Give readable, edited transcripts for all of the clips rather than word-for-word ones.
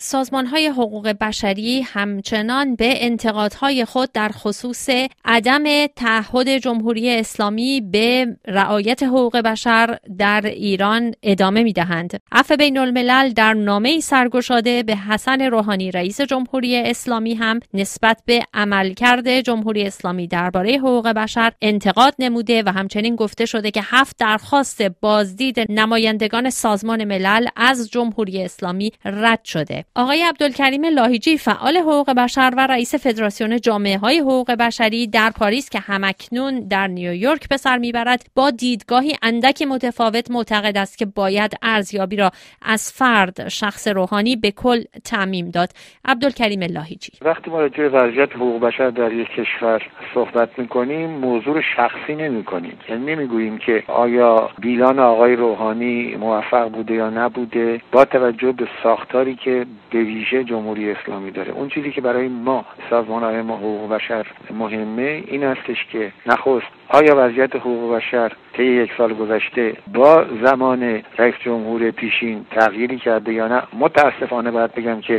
سازمان‌های حقوق بشری همچنان به انتقادهای خود در خصوص عدم تعهد جمهوری اسلامی به رعایت حقوق بشر در ایران ادامه می‌دهند. عفو بین‌الملل در نامه‌ای سرگشاده به حسن روحانی رئیس جمهوری اسلامی هم نسبت به عملکرد جمهوری اسلامی درباره حقوق بشر انتقاد نموده و همچنین گفته شده که 7 درخواست بازدید نمایندگان سازمان ملل از جمهوری اسلامی رد شده. آقای عبدالکریم لاهیجی فعال حقوق بشر و رئیس فدراسیون جامعه‌های حقوق بشری در پاریس که همکنون در نیویورک به سر میبرد با دیدگاهی اندکی متفاوت معتقد است که باید ارزیابی را از فرد شخص روحانی به کل تعمیم داد. عبدالکریم لاهیجی: وقتی ما راجع به وضعیت حقوق بشر در یک کشور صحبت می‌کنیم موضوع شخصی نمی‌کنیم، یعنی نمی‌گوییم که آیا بیلان آقای روحانی موفق بوده یا نبوده با توجه به ساختاری که به ویژه جمهوری اسلامی داره. اون چیزی که برای ما سازمان‌های حقوق بشر مهمه این هستش که نخست آیا وضعیت حقوق بشر طی 1 سال گذشته با زمان رئیس جمهور پیشین تغییری کرده یا نه؟ متاسفانه باید بگم که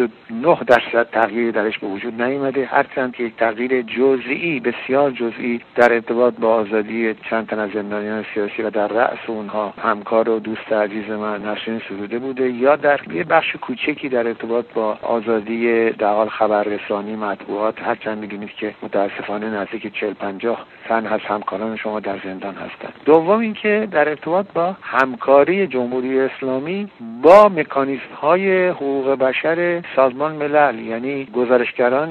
99% تغییری درش به وجود نیامده، هرچند که یک تغییر جزئی بسیار جزئی در ارتباط با آزادی چند تن از زندانیان سیاسی و در رأس اونها همکار و دوست عزیز من نسرین سروده بوده، یا در یه بخش کوچکی در ارتباط با آزادی در حال خبررسانی مطبوعات، هرچند می‌دونید که متاسفانه نزدیک 40-50 تن از همکاران شما در زندان هستند. دوم اینکه در ارتباط با همکاری جمهوری اسلامی با مکانیزم‌های حقوق بشر سازمان ملل، یعنی گزارشگران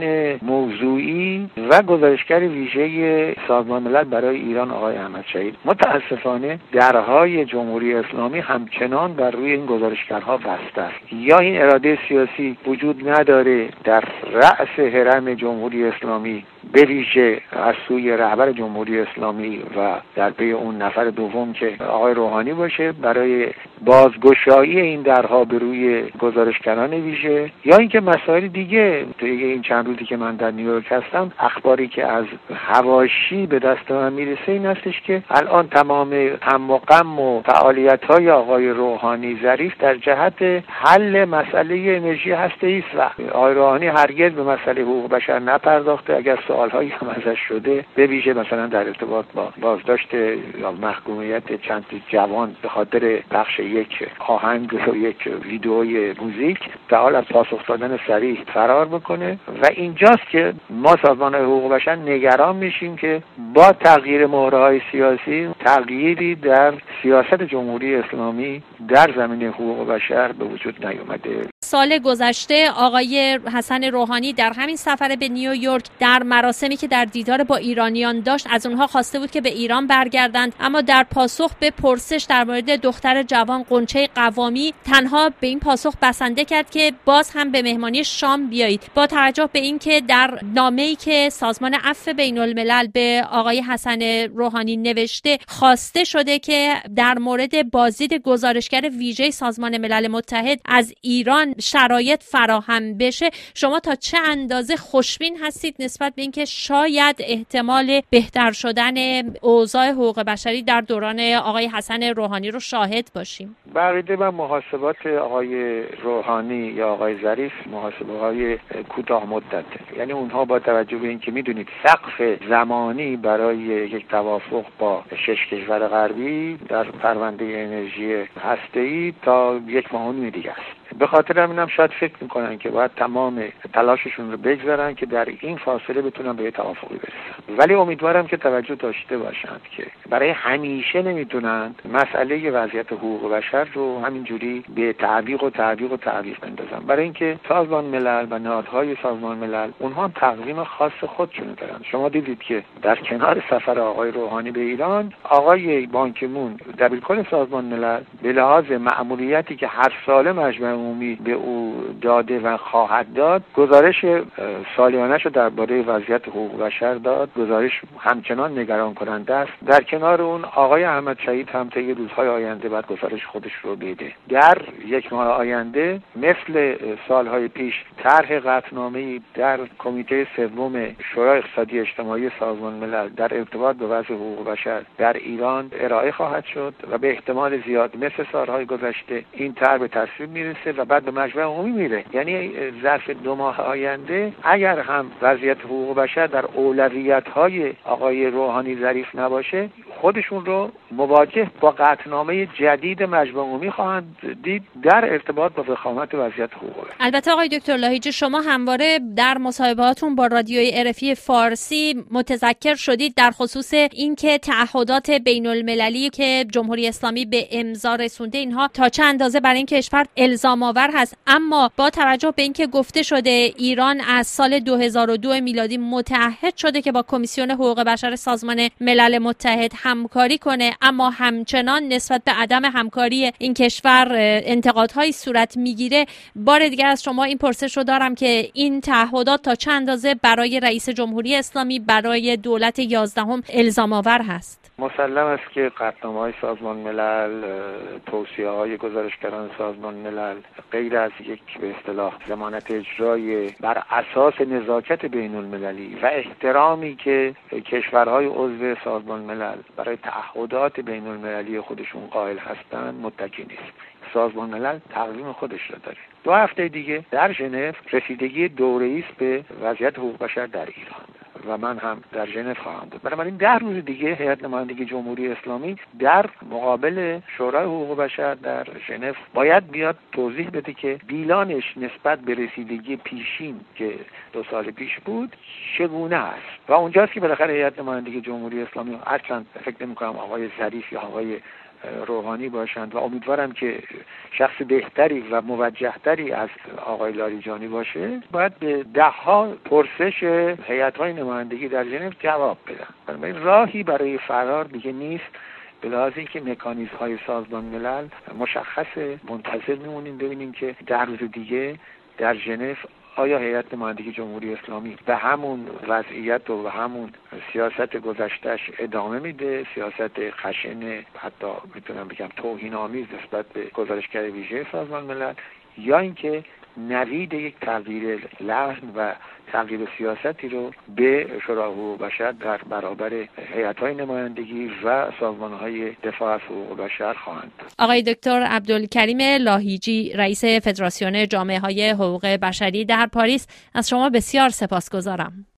موضوعی و گزارشگر ویژه سازمان ملل برای ایران آقای احمد شهید، متاسفانه درهای جمهوری اسلامی همچنان بر روی این گزارشگرها بسته است. یا این اراده سیاسی وجود نداره در رأس هرم جمهوری اسلامی به ویژه از سوی رهبر جمهوری اسلامی و در پی اون نفر دوم که آقای روحانی باشه برای بازگشایی این درها به روی گزارشگران ویژه، یا اینکه مسائل دیگه. توی این چند روزی که من در نیویورک هستم اخباری که از حواشی به دست من میرسه این هستش که الان تمام هم و غم و فعالیت‌های آقای روحانی ظریف در جهت حل مسئله انرژی هسته‌ای است و آقای روحانی هرگز به مسئله حقوق بشر نپرداخته. اگر سوال‌هایی هم ازش شده به ویژه مثلا در ارتباط با بازداشت یا محکومیت چند جوان به خاطر پخش یک آهنگ و یک ویدئوی موزیک در حال از پاسخ دادن صریح فرار بکنه. و اینجاست که ما سازمان‌های حقوق بشر نگران میشیم که با تغییر مهره‌های سیاسی تغییری در سیاست جمهوری اسلامی در زمینه حقوق بشر به وجود نیامده. سال گذشته آقای حسن روحانی در همین سفر به نیویورک در مراسمی که در دیدار با ایرانیان داشت از اونها خواسته بود که به ایران برگردند، اما در پاسخ به پرسش در مورد دختر جوان قنچه قوامی تنها به این پاسخ بسنده کرد که باز هم به مهمانی شام بیایید. با توجه به اینکه در نامه‌ای که سازمان عفو بین‌الملل به آقای حسن روحانی نوشته خواسته شده که در مورد بازدید گزارشگر ویژه سازمان ملل متحد از ایران شرایط فراهم بشه، شما تا چه اندازه خوشبین هستید نسبت به اینکه شاید احتمال بهتر شدن اوضاع حقوق بشری در دوران آقای حسن روحانی رو شاهد باشیم؟ بقیده و محاسبات آقای روحانی یا آقای ظریف محاسبه‌های کوتاه مدت، یعنی اونها با توجه به اینکه میدونید سقف زمانی برای یک توافق با 6 کشور غربی در پرونده انرژی هسته‌ای تا 1 ماه و نیم دیگه است. به خاطر همینم شاید فکر میکنن که باید تمام تلاششون رو بگذارن که در این فاصله بتونن به توافقی برسن. ولی امیدوارم که توجه داشته باشند که برای همیشه نمیتونند مسئله وضعیت حقوق بشر رو همینجوری به تعویق بندازن، برای اینکه سازمان ملل و نهادهای سازمان ملل اونها هم تقویم خاص خودشون دارن. شما دیدید که در کنار سفر آقای روحانی به ایران، آقای بان کی مون دبیرکل سازمان ملل به لحاظ مأموریتی که هر ساله مجمع عمومی به او داده و خواهد داد، گزارش سالیانه‌اش رو درباره وضعیت حقوق بشر داد. گزارش همچنان نگران کننده است. در کنار اون آقای احمد شهید هم طی روزهای آینده بعد گزارش خودش رو بده. در 1 ماه آینده مثل سالهای پیش طرح قطعنامه‌ای در کمیته سوم شورای اقتصادی اجتماعی سازمان ملل در ارتباط به وضع حقوق بشر در ایران ارائه خواهد شد و به احتمال زیاد مثل سالهای گذشته این طرح به تصویب میرسه میرسه و بعد به مجمع عمومی میره. یعنی ظرف 2 ماه آینده اگر هم وضعیت حقوق بشر در اولویت‌های آقای روحانی ظریف نباشه، خودشون رو مواجه با قطعنامه جدید مجمع عمومی خواهند دید در ارتباط با وخامت وضعیت حقوق بشر. البته آقای دکتر لاهیجی، شما همواره در مصاحبهاتون با رادیوی RFI فارسی متذکر شدید در خصوص اینکه تعهدات بین‌المللی که جمهوری اسلامی به امضا رسونده اینها تا چه اندازه برای این کشور الزام آور هست، اما با توجه به اینکه گفته شده ایران از سال 2002 میلادی متعهد شده که با کمیسیون حقوق بشر سازمان ملل متحد همکاری کنه، اما همچنان نسبت به عدم همکاری این کشور انتقادهایی صورت میگیره، بار دیگر از شما این پرسش رو دارم که این تعهدات تا چه اندازه برای رئیس جمهوری اسلامی، برای دولت 11 الزام آور هست؟ مسلم است که قطعنامه‌های سازمان ملل، توصیه‌های گزارشگران سازمان ملل، غیر از یک به اصطلاح ضمانت اجرای بر اساس نزاکت بین‌المللی و احترامی که کشورهای عضو سازمان ملل برای تعهدات بین‌المللی خودشون قائل هستند متکی نیست. سازمان ملل تقویم خودش را داره. 2 هفته دیگه در ژنو رسیدگی دوره‌ای است به وضعیت حقوق بشر در ایران و من هم در ژنو خواهم بود. بنابراین 10 روز دیگه هیئت نمایندگی جمهوری اسلامی در مقابل شورای حقوق بشر در ژنو باید بیاد توضیح بده که بیلانش نسبت به رسیدگی پیشین که 2 سال پیش بود چگونه است. و اونجاست که بالاخره هیئت نمایندگی جمهوری اسلامی، اصلا فکر نمی‌کنم آقای ظریف یا آقای روحانی باشند و امیدوارم که شخص بهتری و موجهتری از آقای لاریجانی باشه، باید به 10 پرسش هیئت‌های نمایندگی در ژنو جواب بدن. بنابراین راهی برای فرار دیگه نیست، به لحاظ اینکه مکانیزم‌های سازمان ملل مشخصه. منتظر میمونیم ببینیم که 10 روز دیگه در ژنو آیا هیئت نمایندگی جمهوری اسلامی به همون وضعیت و به همون سیاست گذشته‌اش ادامه میده، سیاست خشن، حتی میتونم بگم توهین‌آمیز نسبت به گزارشگر ویژه سازمان ملل، یا اینکه نوید یک تغییر لحن و تغییر سیاستی رو به شورای حقوق بشر در برابر هیئت‌های نمایندگی و سازمان‌های دفاع از حقوق بشر خواهند. آقای دکتر عبدالکریم لاهیجی، رئیس فدراسیون جامعه‌های حقوق بشری در پاریس، از شما بسیار سپاسگزارم.